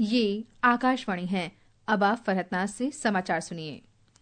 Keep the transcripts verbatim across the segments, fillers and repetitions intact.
ये आकाशवाणी है। अब आप फरहतनाज से समाचार सुनिए।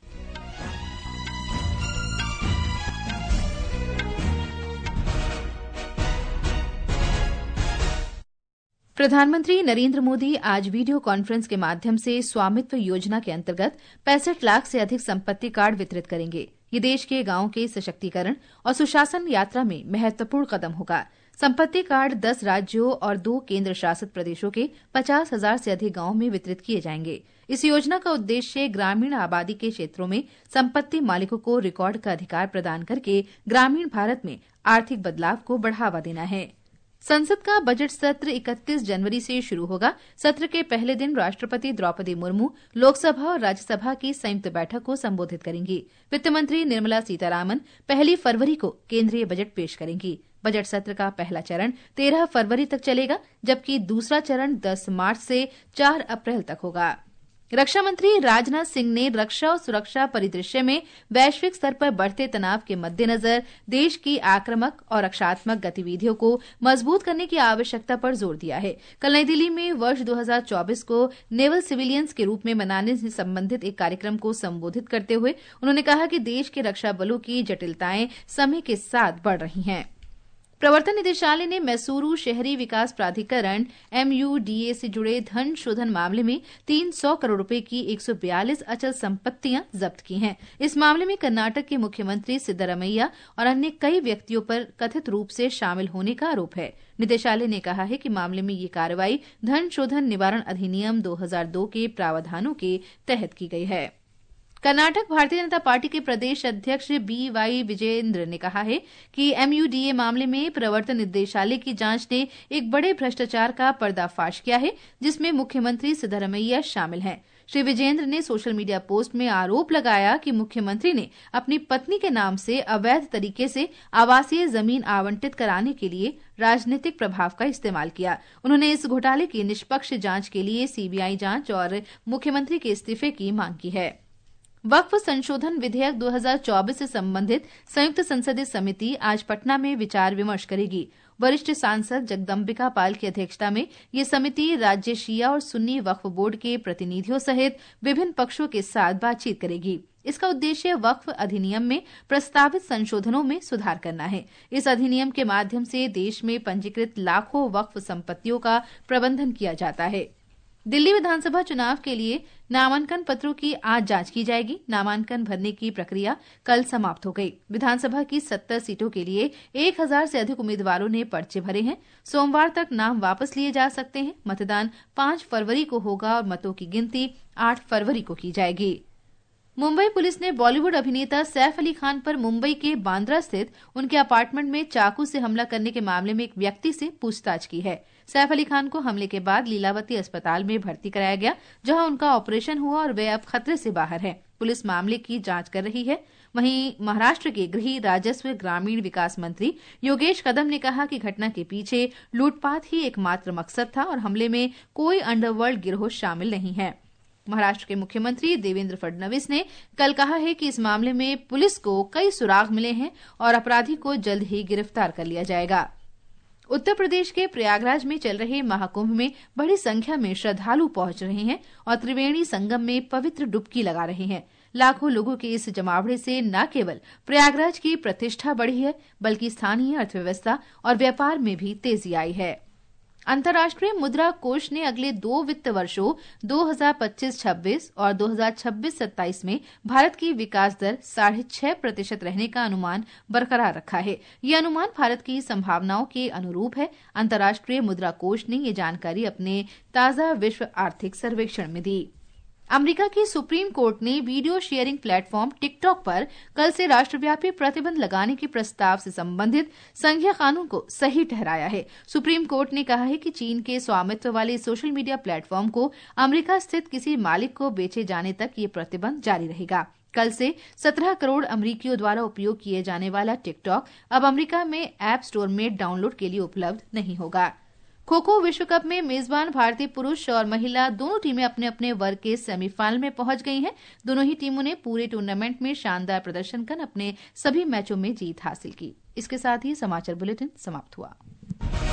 प्रधानमंत्री नरेंद्र मोदी आज वीडियो कॉन्फ्रेंस के माध्यम से स्वामित्व योजना के अंतर्गत पैंसठ लाख से अधिक संपत्ति कार्ड वितरित करेंगे। ये देश के गांवों के सशक्तिकरण और सुशासन यात्रा में महत्वपूर्ण कदम होगा। संपत्ति कार्ड दस राज्यों और दो केंद्र शासित प्रदेशों के पचास हजार से अधिक गांवों में वितरित किए जाएंगे। इस योजना का उद्देश्य ग्रामीण आबादी के क्षेत्रों में संपत्ति मालिकों को रिकॉर्ड का अधिकार प्रदान करके ग्रामीण भारत में आर्थिक बदलाव को बढ़ावा देना है। संसद का बजट सत्र इकतीस जनवरी से शुरू होगा। सत्र के पहले दिन राष्ट्रपति द्रौपदी मुर्मू लोकसभा और राज्यसभा की संयुक्त बैठक को संबोधित करेंगी। वित्त मंत्री निर्मला सीतारामन पहली फरवरी को केंद्रीय बजट पेश करेंगी। बजट सत्र का पहला चरण तेरह फरवरी तक चलेगा, जबकि दूसरा चरण दस मार्च से चार अप्रैल तक होगा। रक्षा मंत्री राजनाथ सिंह ने रक्षा और सुरक्षा परिदृश्य में वैश्विक स्तर पर बढ़ते तनाव के मद्देनजर देश की आक्रामक और रक्षात्मक गतिविधियों को मजबूत करने की आवश्यकता पर जोर दिया है। कल नई दिल्ली में वर्ष दो हज़ार चौबीस को नेवल सिविलियंस के रूप में मनाने से संबंधित एक कार्यक्रम को संबोधित करते हुए उन्होंने कहा कि देश के रक्षा बलों की जटिलताएं समय के साथ बढ़ रही हैं। प्रवर्तन निदेशालय ने मैसूरू शहरी विकास प्राधिकरण एमयूडीए से जुड़े धन शोधन मामले में तीन सौ करोड़ रुपए की एक सौ बयालीस अचल संपत्तियां जब्त की हैं। इस मामले में कर्नाटक के मुख्यमंत्री सिद्धरमैया और अन्य कई व्यक्तियों पर कथित रूप से शामिल होने का आरोप है। निदेशालय ने कहा है कि मामले में ये कार्रवाई धन शोधन निवारण अधिनियम दो हज़ार दो के प्रावधानों के तहत की गई है। कर्नाटक भारतीय जनता पार्टी के प्रदेश अध्यक्ष बी वाई विजेंद्र ने कहा है कि एमयूडीए मामले में प्रवर्तन निदेशालय की जांच ने एक बड़े भ्रष्टाचार का पर्दाफाश किया है, जिसमें मुख्यमंत्री सिद्धरमैया शामिल हैं। श्री विजेंद्र ने सोशल मीडिया पोस्ट में आरोप लगाया कि मुख्यमंत्री ने अपनी पत्नी के नाम से अवैध तरीके से आवासीय जमीन आवंटित कराने के लिए राजनीतिक प्रभाव का इस्तेमाल किया। उन्होंने इस घोटाले की निष्पक्ष जांच के लिए सीबीआई जांच और मुख्यमंत्री के इस्तीफे की मांग की है। वक्फ संशोधन विधेयक दो हज़ार चौबीस से संबंधित संयुक्त संसदीय समिति आज पटना में विचार विमर्श करेगी। वरिष्ठ सांसद जगदम्बिका पाल की अध्यक्षता में ये समिति राज्य शिया और सुन्नी वक्फ बोर्ड के प्रतिनिधियों सहित विभिन्न पक्षों के साथ बातचीत करेगी। इसका उद्देश्य वक्फ अधिनियम में प्रस्तावित संशोधनों में सुधार करना है। इस अधिनियम के माध्यम से देश में पंजीकृत लाखों वक्फ संपत्तियों का प्रबंधन किया जाता है। दिल्ली विधानसभा चुनाव के लिए नामांकन पत्रों की आज जांच की जाएगी। नामांकन भरने की प्रक्रिया कल समाप्त हो गई। विधानसभा की सत्तर सीटों के लिए एक हजार से अधिक उम्मीदवारों ने पर्चे भरे हैं। सोमवार तक नाम वापस लिए जा सकते हैं। मतदान पांच फरवरी को होगा और मतों की गिनती आठ फरवरी को की जाएगी। मुंबई पुलिस ने बॉलीवुड अभिनेता सैफ अली खान पर मुंबई के बांद्रा स्थित उनके अपार्टमेंट में चाकू से हमला करने के मामले में एक व्यक्ति से पूछताछ की है। सैफ अली खान को हमले के बाद लीलावती अस्पताल में भर्ती कराया गया, जहां उनका ऑपरेशन हुआ और वे अब खतरे से बाहर है। पुलिस मामले की जांच कर रही है। वहीं महाराष्ट्र के गृह राजस्व ग्रामीण विकास मंत्री योगेश कदम ने कहा कि घटना के पीछे लूटपाट ही एकमात्र मकसद था और हमले में कोई अंडरवर्ल्ड गिरोह शामिल नहीं है। महाराष्ट्र के मुख्यमंत्री देवेंद्र फडणवीस ने कल कहा है कि इस मामले में पुलिस को कई सुराग मिले हैं और अपराधी को जल्द ही गिरफ्तार कर लिया जाएगा। उत्तर प्रदेश के प्रयागराज में चल रहे महाकुंभ में बड़ी संख्या में श्रद्धालु पहुंच रहे हैं और त्रिवेणी संगम में पवित्र डुबकी लगा रहे हैं। लाखों लोगों के इस जमावड़े से न केवल प्रयागराज की प्रतिष्ठा बढ़ी है, बल्कि स्थानीय अर्थव्यवस्था और व्यापार में भी तेजी आई है। अंतर्राष्ट्रीय मुद्रा कोष ने अगले दो वित्त वर्षों दो हज़ार पच्चीस छब्बीस और दो हज़ार छब्बीस सत्ताईस में भारत की विकास दर साढ़े छह प्रतिशत रहने का अनुमान बरकरार रखा है। ये अनुमान भारत की संभावनाओं के अनुरूप है। अंतर्राष्ट्रीय मुद्रा कोष ने ये जानकारी अपने ताजा विश्व आर्थिक सर्वेक्षण में दी। अमेरिका की सुप्रीम कोर्ट ने वीडियो शेयरिंग प्लेटफॉर्म टिकटॉक पर कल से राष्ट्रव्यापी प्रतिबंध लगाने के प्रस्ताव से संबंधित संघीय कानून को सही ठहराया है। सुप्रीम कोर्ट ने कहा है कि चीन के स्वामित्व वाले सोशल मीडिया प्लेटफॉर्म को अमेरिका स्थित किसी मालिक को बेचे जाने तक ये प्रतिबंध जारी रहेगा। कल से सत्रह करोड़ अमरीकियों द्वारा उपयोग किए जाने वाला टिकटॉक अब अमेरिका में ऐप स्टोर में डाउनलोड के लिए उपलब्ध नहीं होगा। खो खो विश्व कप में मेजबान भारतीय पुरुष और महिला दोनों टीमें अपने अपने वर्ग के सेमीफाइनल में पहुंच गई हैं। दोनों ही टीमों ने पूरे टूर्नामेंट में शानदार प्रदर्शन कर अपने सभी मैचों में जीत हासिल की। इसके साथ ही समाचार बुलेटिन समाप्त हुआ।